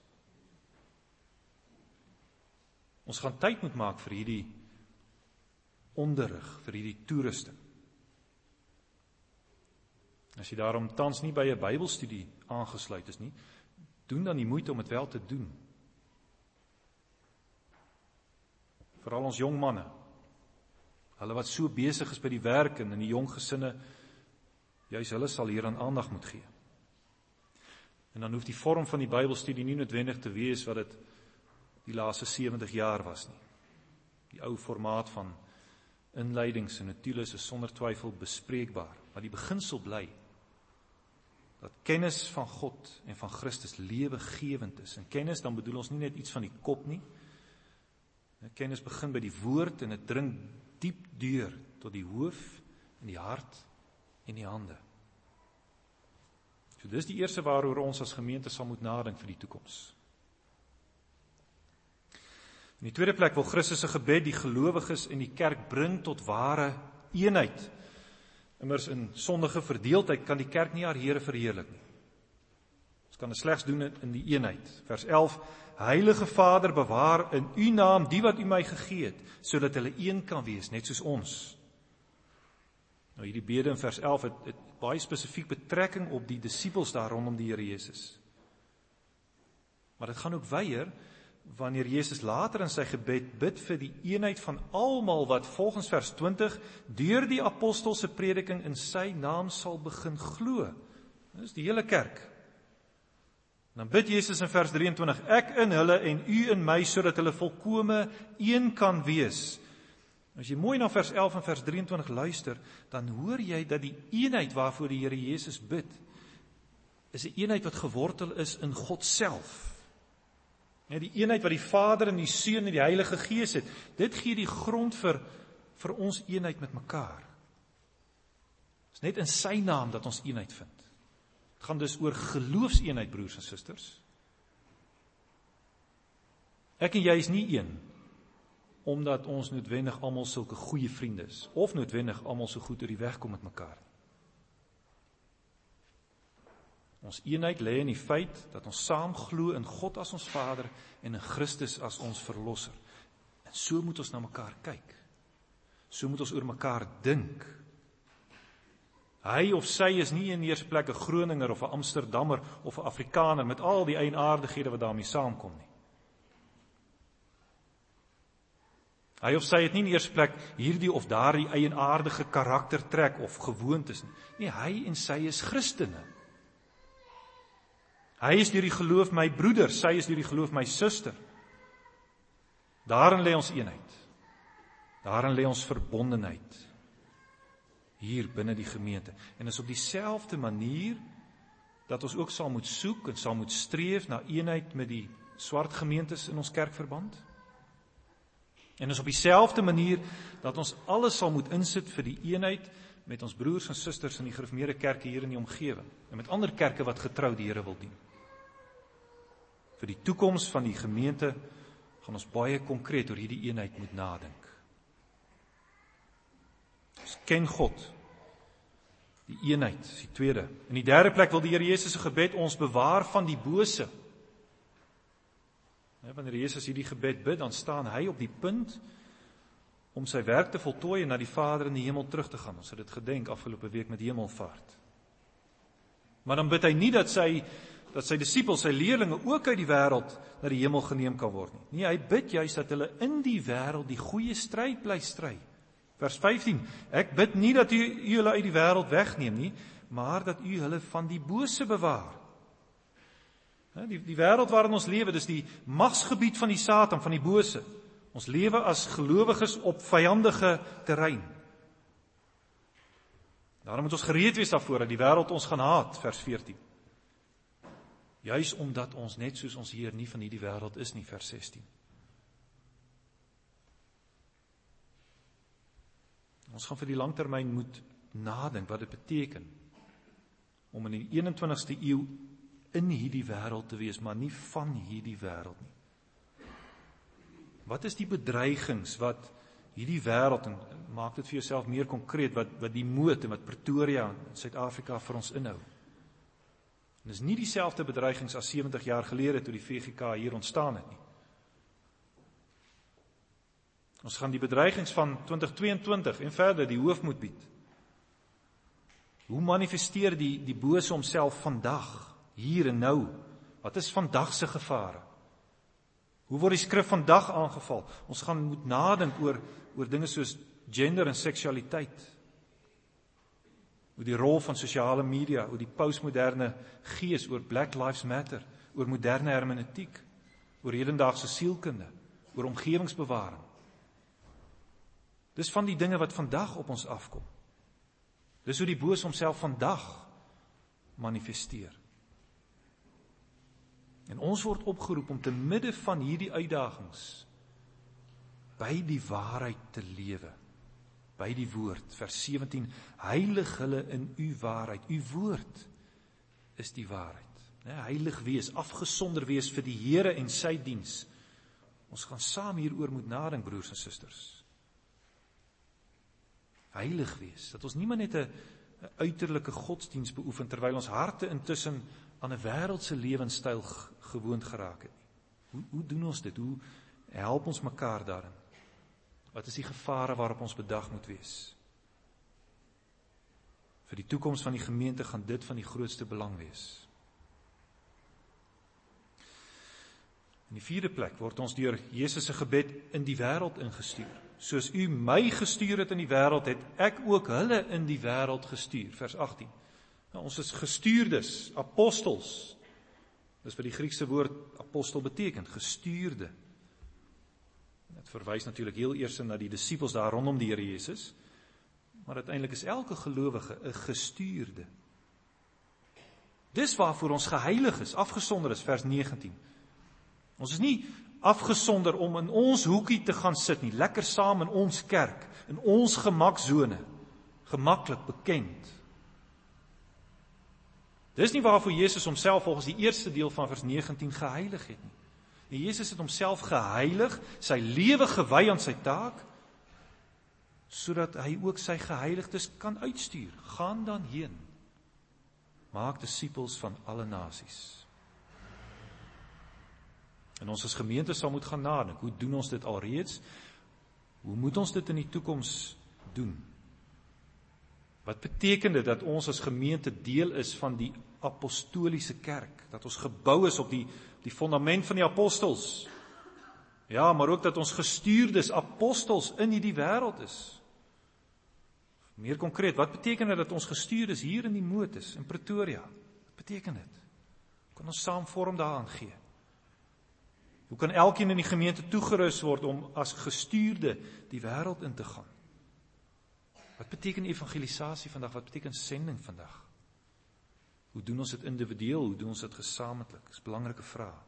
Ons gaan tyd moet maak vir hierdie onderrig, vir hierdie toerusting. As jy daarom tans nie by 'n Bybelstudie aangesluit is nie, doen dan die moeite om dit wel te doen. Veral ons jong manne, hulle wat so besig is by die werk en in die jong gesinne, juis hulle sal hieraan aandag moet gee. En dan hoef die vorm van die Bybelstudie nie noodwendig te wees wat dit die laaste sewentig jaar was nie. Die ou formaat van inleidings en notules is sonder twyfel bespreekbaar, maar die beginsel bly dat kennis van God en van Christus lewegewend is. En kennis, dan bedoel ons nie net iets van die kop nie. Kennis begin by die woord en dit dring diep deur tot die hoof en die hart en die hande. So dis die eerste waaroor ons as gemeente sal moet nadink vir die toekoms. In die tweede plek wil Christus se gebed die gelowiges en die kerk bring tot ware eenheid. Immers in sondige verdeeldheid kan die kerk nie haar Here verheerlik nie. Ons kan dit slegs doen in die eenheid. Vers elf, Heilige Vader, bewaar in u naam die wat u my gegee het, sodat hulle een kan wees, net soos ons. Nou hierdie bede in vers elf het, het baie spesifiek betrekking op die disippels daar rondom die Here Jesus. Maar dit gaan ook weier wanneer Jesus later in sy gebed bid vir die eenheid van almal wat volgens vers twintig deur die apostelse prediking in sy naam sal begin glo. Dit is die hele kerk. Dan bid Jesus in vers drieëntwintig, ek in hulle en u in my, sodat hulle volkome een kan wees. As jy mooi na vers elf en vers drieëntwintig luister, dan hoor jy dat die eenheid waarvoor die Here Jesus bid, is 'n eenheid wat gewortel is in God self. Ja, die eenheid wat die Vader en die Seun en die Heilige Gees het, dit gee die grond vir, vir ons eenheid met mekaar. Het is net in sy naam dat ons eenheid vind. Het gaan dus oor geloofseenheid, broers en susters. Ek en jy is nie een, omdat ons noodwendig almal sulke goeie vriende is, of noodwendig almal so goed oor die weg kom met mekaar. Ons eenheid lê in die feit dat ons saam glo in God as ons Vader en in Christus as ons Verlosser. En so moet ons na mekaar kyk. So moet ons oor mekaar dink. Hy of sy is nie in die eerste plek 'n Groninger of 'n Amsterdammer of 'n Afrikaner met al die eienaardighede wat daarmee saamkom nie. Hy of sy het nie in die eerste plek hierdie of daardie eienaardige karaktertrek of gewoontes nie. Nee, hy en sy is Christene. Hy is deur die geloof my broeder, sy is deur die geloof my suster. Daarin lê ons eenheid. Daarin lê ons verbondenheid. Hier binne die gemeente. En is op dieselfde manier dat ons ook sal moet soek en sal moet streef na eenheid met die swart gemeentes in ons kerkverband. En is op dieselfde manier dat ons alles sal moet insit vir die eenheid met ons broers en susters in die gereformeerde kerke hier in die omgewing. En met ander kerke wat getrou die Here wil dien. Vir die toekoms van die gemeente gaan ons baie konkreet oor hierdie eenheid moet nadink. Ons ken God. Die eenheid is die tweede. In die derde plek wil die Here Jesus se gebed ons bewaar van die bose. Ja, wanneer Jesus hierdie gebed bid, dan staan hy op die punt om sy werk te voltooi en na die Vader in die hemel terug te gaan. Ons het dit gedenk afgelope week met hemelvaart. Maar dan bid hy nie dat sy dat sy disippels, sy leerlinge ook uit die wêreld na die hemel geneem kan word nie. Nee, hy bid juist dat hulle in die wêreld die goeie stryd bly stry. Vers vyftien, ek bid nie dat u, u hulle uit die wêreld wegneem nie, maar dat u hulle van die bose bewaar. Die, die wêreld waarin ons lewe, dis die magsgebied van die Satan, van die bose. Ons lewe as gelowiges op vyandige terrein. Daarom moet ons gereed wees daarvoor dat die wêreld ons gaan haat, vers veertien. Juis omdat ons net soos ons Heer nie van hierdie wêreld is nie, vers sestien. Ons gaan vir die langtermyn moet nadink wat dit beteken om in die eenentwintigste eeu in hierdie wêreld te wees, maar nie van hierdie wêreld nie. Wat is die bedreigings wat hierdie wêreld, en maak dit vir jouself meer konkreet, wat, wat die moot en wat Pretoria in Suid-Afrika vir ons inhou. En dis nie dieselfde bedreigings as sewentig jaar gelede toe die V G K hier ontstaan het nie. Ons gaan die bedreigings van twintig tweeëntwintig en verder die hoof moet bied. Hoe manifesteer die, die bose homself vandag, hier en nou? Wat is vandag se gevare? Hoe word die skrif vandag aangeval? Ons gaan moet nadink oor, oor dinge soos gender en seksualiteit. Oor die rol van sosiale media, oor die postmoderne gees, oor Black Lives Matter, oor moderne hermeneutiek, oor hedendaagse sielkunde, oor omgewingsbewaring. Dis van die dinge wat vandag op ons afkom. Dis hoe die bose homself vandag manifesteer. En ons word opgeroep om te midde van hierdie uitdagings by die waarheid te lewe. By die woord, vers sewentien, heilig hulle in u waarheid. U woord is die waarheid. Heilig wees, afgesonder wees vir die Here en sy diens. Ons gaan saam hieroor moet nadink, broers en susters. Heilig wees, dat ons nie maar net 'n uiterlike godsdienst beoefen, terwyl ons harte intussen aan 'n wêreldse lewenstyl gewoond geraak het. Hoe, hoe doen ons dit? Hoe help ons mekaar daarin? Wat is die gevare waarop ons bedag moet wees? Vir die toekoms van die gemeente gaan dit van die grootste belang wees. In die vierde plek word ons deur Jesus se gebed in die wêreld ingestuur. Soos u my gestuur het in die wêreld, het ek ook hulle in die wêreld gestuur. Vers agttien. Nou, ons is gestuurdes, apostels. Dis wat die Griekse woord apostel beteken, gestuurde. Dit verwys natuurlik heel eers na die disippels daar rondom die Here Jesus, maar uiteindelik is elke gelowige 'n gestuurde. Dis waarvoor ons geheilig is, afgesonder is, vers negentien. Ons is nie afgesonder om in ons hoekie te gaan sit nie, lekker saam in ons kerk, in ons gemaksone, gemaklik bekend. Dis nie waarvoor Jesus homself volgens die eerste deel van vers negentien geheilig het nie. Die Jesus het homself geheilig, sy lewe gewy aan sy taak, sodat hy ook sy geheiligdes kan uitstuur. Gaan dan heen, maak disippels van alle nasies. En ons as gemeente sal moet gaan nadink, hoe doen ons dit alreeds? Hoe moet ons dit in die toekoms doen? Wat beteken dit dat ons as gemeente deel is van die apostoliese kerk? Dat ons gebou is op die, die fundament van die apostels? Ja, maar ook dat ons gestuurdes apostels in hierdie wêreld is. Meer konkreet, wat beteken dit dat ons gestuurdes hier in die moot is, in Pretoria? Wat beteken dit? Kan ons saam vorm daaraan gee? Hoe kan elkeen in die gemeente toegerus word om as gestuurde die wêreld in te gaan? Wat beteken evangelisasie vandag? Wat beteken sending vandag? Hoe doen ons dit individueel? Hoe doen ons dit gesamentlik? Dis 'n belangrike vraag.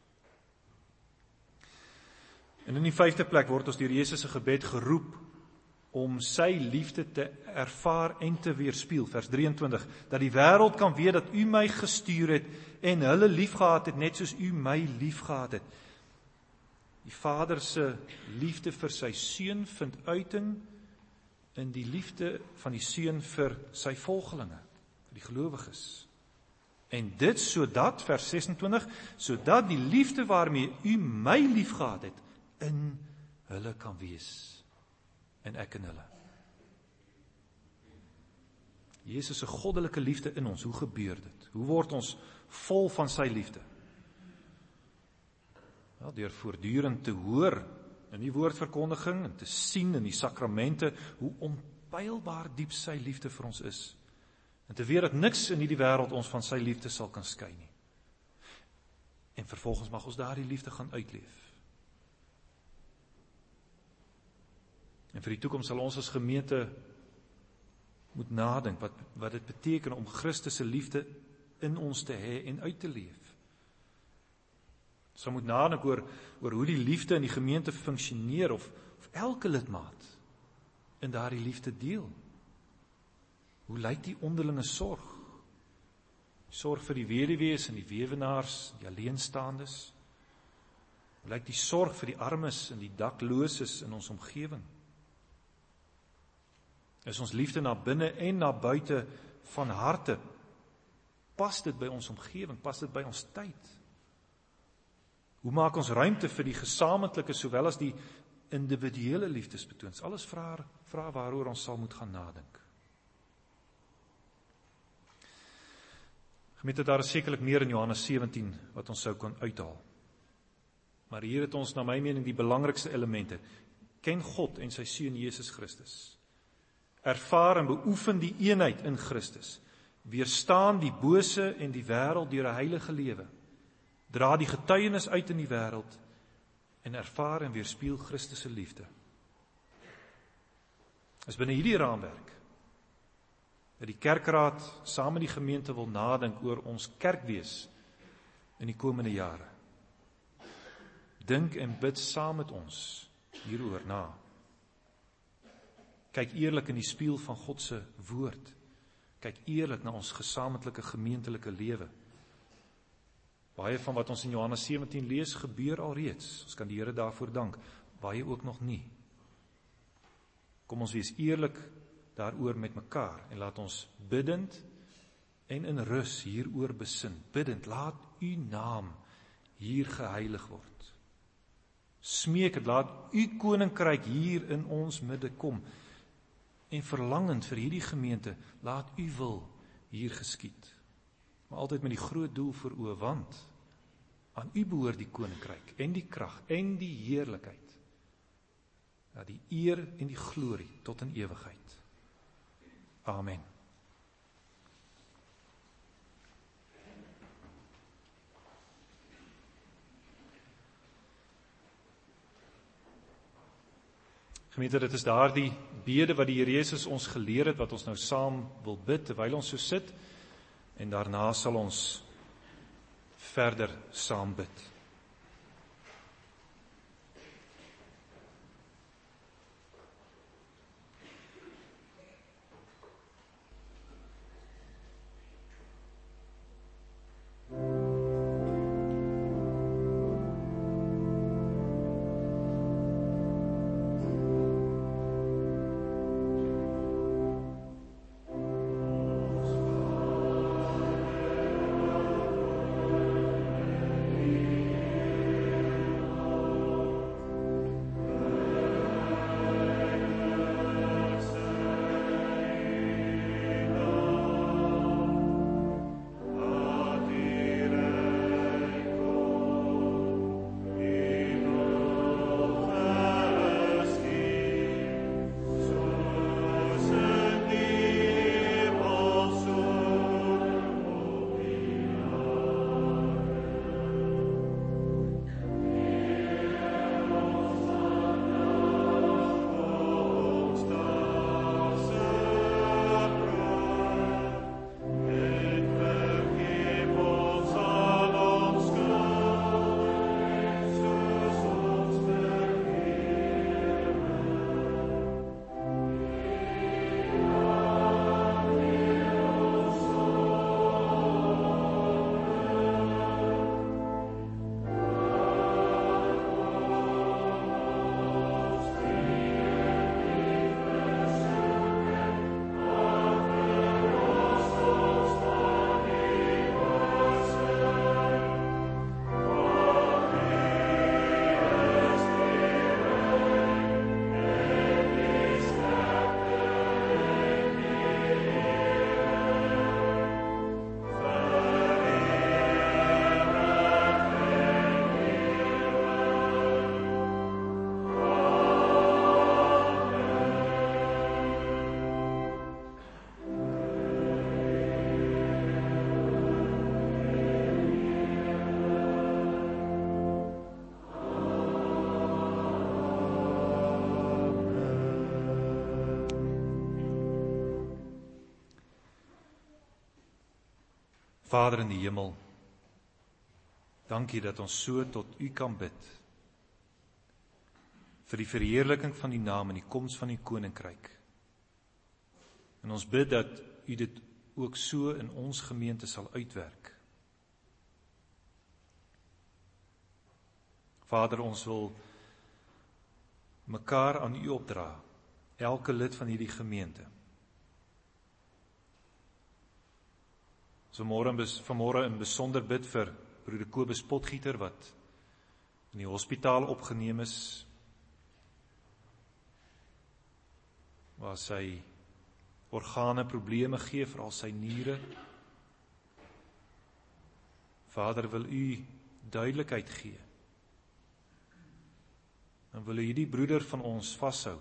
En in die vyfde plek word ons deur Jesus se gebed geroep om sy liefde te ervaar en te weerspieël. Vers drieëntwintig, dat die wêreld kan weet dat u my gestuur het en hulle liefgehad het, net soos u my liefgehad het. Die Vader se liefde vir sy seun vind uiting in die liefde van die seun vir sy volgelinge, vir die gelowiges. En dit sodat, vers sesentwintig, sodat die liefde waarmee u my liefgehad het, in hulle kan wees. En ek in hulle. Jesus se goddelike liefde in ons, hoe gebeur dit? Hoe word ons vol van sy liefde? Wel, deur voortdurend te hoor in die woordverkondiging en te sien in die sakramente hoe onpeilbaar diep sy liefde vir ons is. En te weet dat niks in hierdie wêreld ons van sy liefde sal kan skei nie. En vervolgens mag ons daardie liefde gaan uitleef. En vir die toekoms sal ons as gemeente moet nadink wat, wat dit beteken om Christus se liefde in ons te hê en uit te leef. Ons sal moet nadink oor, oor hoe die liefde in die gemeente funksioneer, of, of elke lidmaat in daardie liefde deel. Hoe lyk die onderlinge sorg? Sorg vir die weduwees en die weewenaars, die alleenstaandes. Hoe lyk die sorg vir die armes en die dakloses in ons omgewing? Is ons liefde na binne en na buite van harte? Pas dit by ons omgewing? Pas dit by ons tyd? Hoe maak ons ruimte vir die gesamentlike sowel as die individuele liefdesbetoons? Alles vrae, vrae waaroor ons sal moet gaan nadink. Gemeente, daar is sekerlik meer in Johannes sewentien wat ons sou kon uithaal. Maar hier het ons na my mening die belangrikste elemente. Ken God en sy Seun Jesus Christus. Ervaar en beoefen die eenheid in Christus. Weerstaan die bose en die wêreld deur 'n heilige lewe. Dra die getuienis uit in die wêreld en ervaar en weerspieël Christus se liefde. Is binne hierdie raamwerk dat die kerkraad saam met die gemeente wil nadink oor ons kerkwees in die komende jare. Dink en bid saam met ons hieroor na. Kyk eerlik in die spieël van God se woord. Kyk eerlik na ons gesamentlike gemeentelike lewe. Baie van wat ons in Johannes sewentien lees, gebeur alreeds. Ons kan die Here daarvoor dank. Baie ook nog nie. Kom ons wees eerlik daaroor met mekaar en laat ons biddend en in rus hieroor besin. Biddend, laat u naam hier geheilig word. Smeek het, laat u koninkryk hier in ons midde kom. En verlangend vir hierdie gemeente, laat u wil hier geskied. Maar altyd met die groot doel voor oë, want aan u behoort die koninkryk en die krag en die heerlikheid. Ja, die eer en die glorie tot in ewigheid. Amen. Gemeente, dit is daardie bede wat die Here Jesus ons geleer het, wat ons nou saam wil bid, terwyl ons so sit, en daarna sal ons verder saam bid. Vader in die hemel, dankie dat ons so tot u kan bid, vir die verheerliking van die naam en die koms van die koninkryk. En ons bid dat u dit ook so in ons gemeente sal uitwerk. Vader, ons wil mekaar aan u opdra, elke lid van hierdie gemeente. So môre, vanmôre in besonder bid vir broeder Kobus Potgieter wat in die hospitaal opgeneem is, waar sy organe probleme gee, veral sy niere. Vader, wil u duidelikheid gee. En wil u hierdie broeder van ons vashou,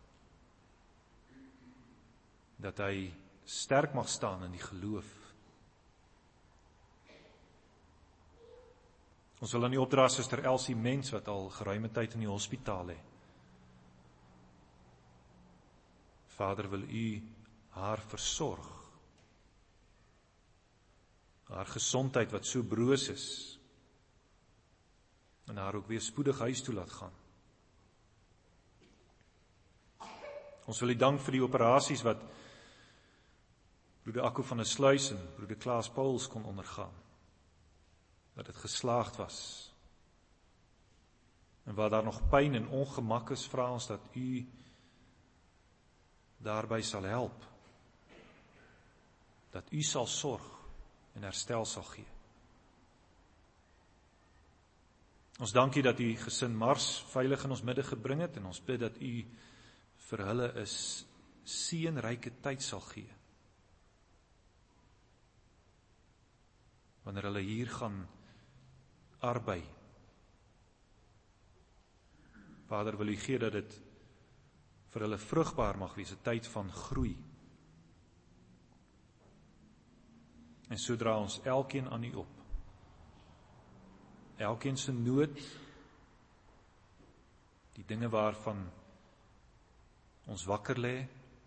dat hy sterk mag staan in die geloof. Ons wil aan u opdra Suster Elsie Mens, wat al geruime tyd in die hospitaal lê. Vader, wil u haar versorg, haar gesondheid wat so broos is, en haar ook weer spoedig huis toe laat gaan. Ons wil u dank vir die operasies wat broeder Akko van der Sluys en broeder Klaas Pauls kon ondergaan, dat het geslaagd was, en waar daar nog pyn en ongemak is, vra ons dat u daarby sal help, dat u sal sorg en herstel sal gee. Ons dank u dat u gesin Mars veilig in ons midde gebring het, en ons bid dat u vir hulle 'n seënryke tyd sal gee, wanneer hulle hier gaan arbei. Vader, wil u gee dat dit vir hulle vrugbaar mag wees, 'n tyd van groei. En so dra ons elkeen aan u op. Elkeen se nood, die dinge waarvan ons wakker lê,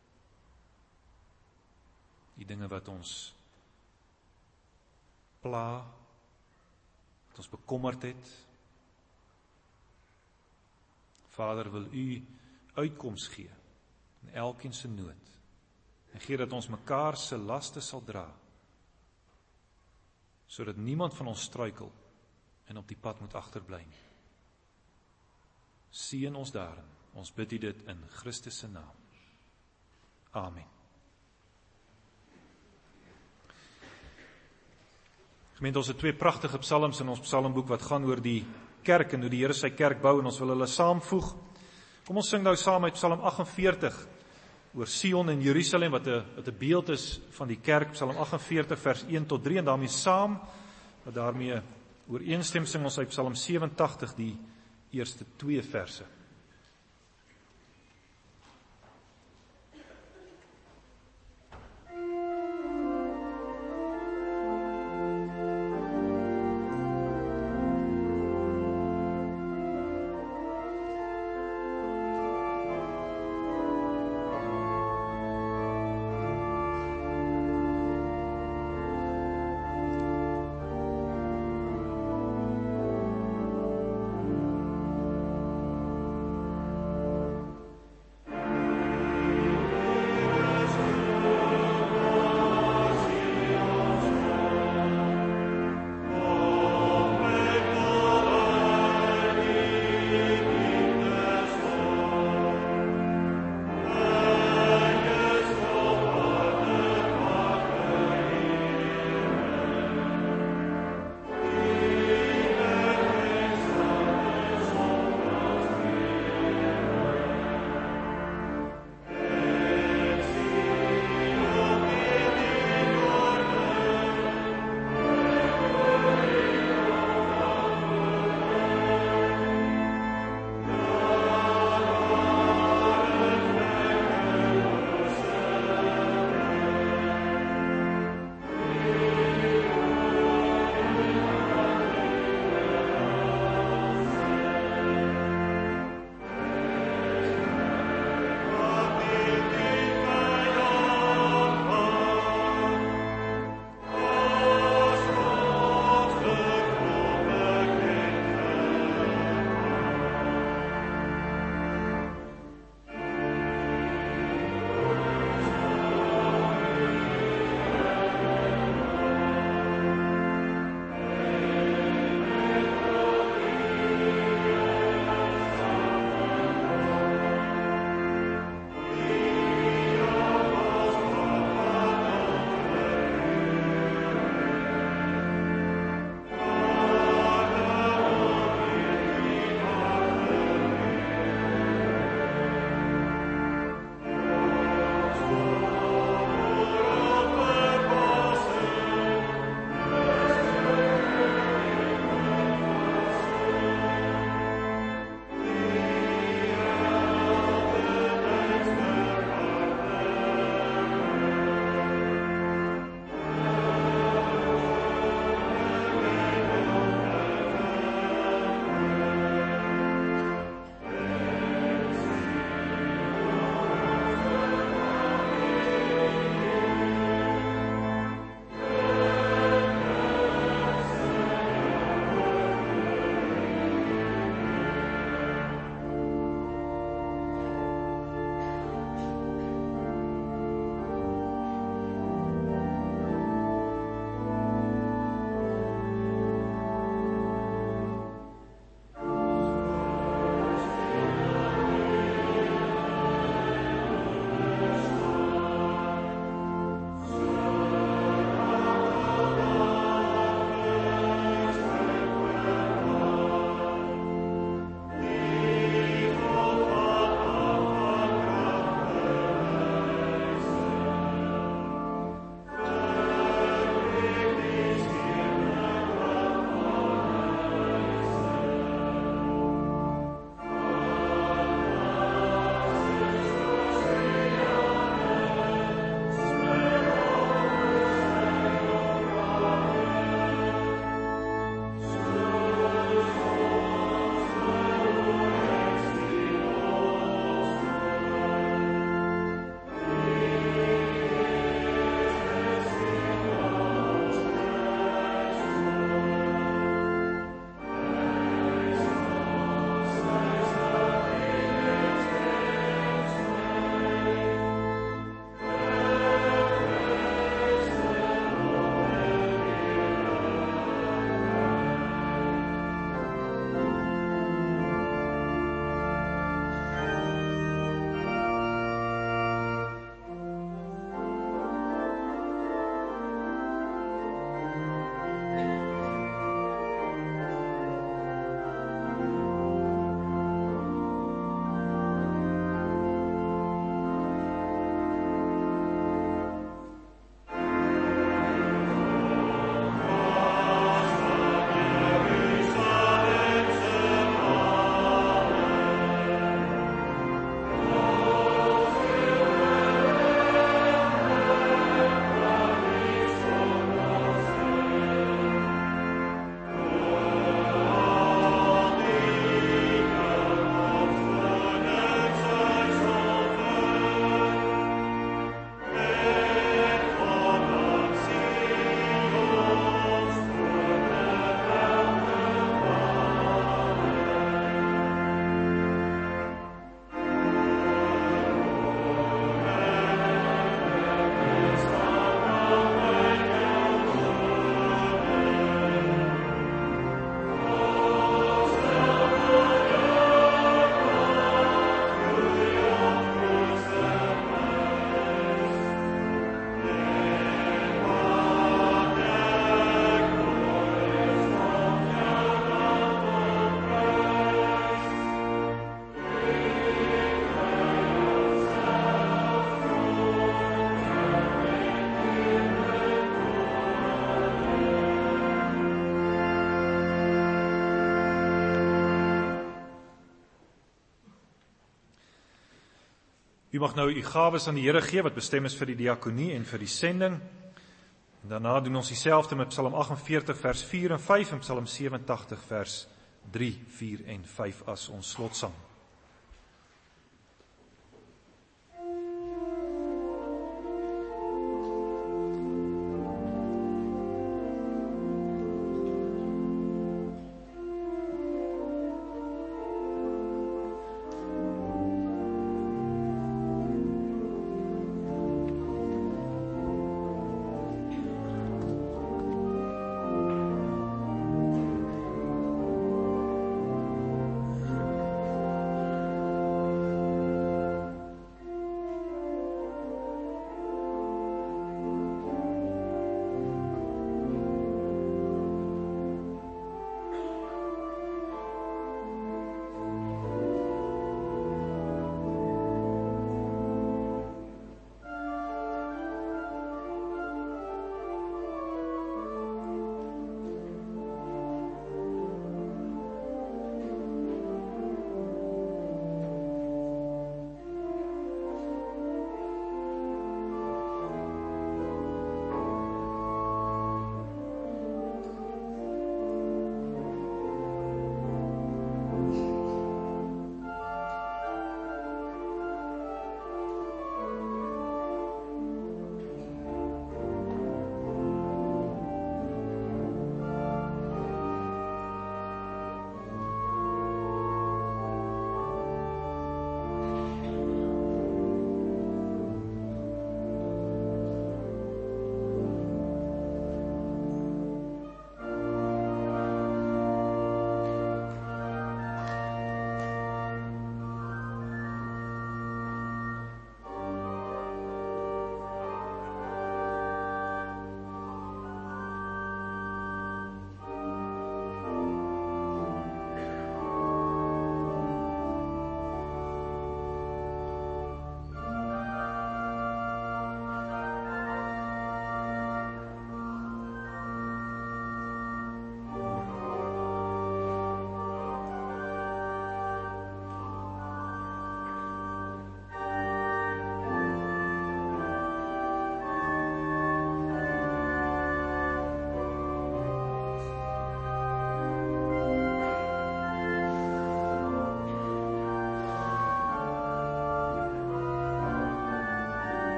die dinge wat ons pla, wat ons bekommerd het. Vader, wil u uitkoms gee in elkeen se nood, en gee dat ons mekaar se laste sal dra, sodat niemand van ons struikel en op die pad moet agterbly nie. Seën ons daarin. Ons bid u dit in Christus se naam. Amen. Gemeente, ons het twee pragtige psalms in ons psalmboek wat gaan oor die kerk en hoe die Here sy kerk bou, en ons wil hulle saamvoeg. Kom ons sing nou saam uit Psalm agt en veertig oor Sion en Jerusalem, wat 'n wat 'n beeld is van die kerk. Psalm agt en veertig vers een tot drie, en daarmee saam, wat daarmee ooreenstem, sing ons uit Psalm sewe en tagtig die eerste twee verse. U mag nou u gawes aan die Here gee wat bestem is vir die diakonie en vir die sending. En daarna doen ons dieselfde met Psalm agt en veertig vers vier en vyf en Psalm sewe en agtig vers drie, vier en vyf as ons slotsang.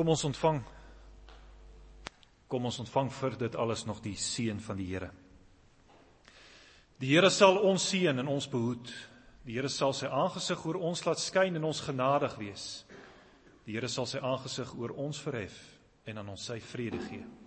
Kom ons ontvang, kom ons ontvang vir dit alles nog die seën van die Here. Die Here sal ons seën en ons behoed. Die Here sal sy aangesig oor ons laat skyn en ons genadig wees. Die Here sal sy aangesig oor ons verhef en aan ons sy vrede gee.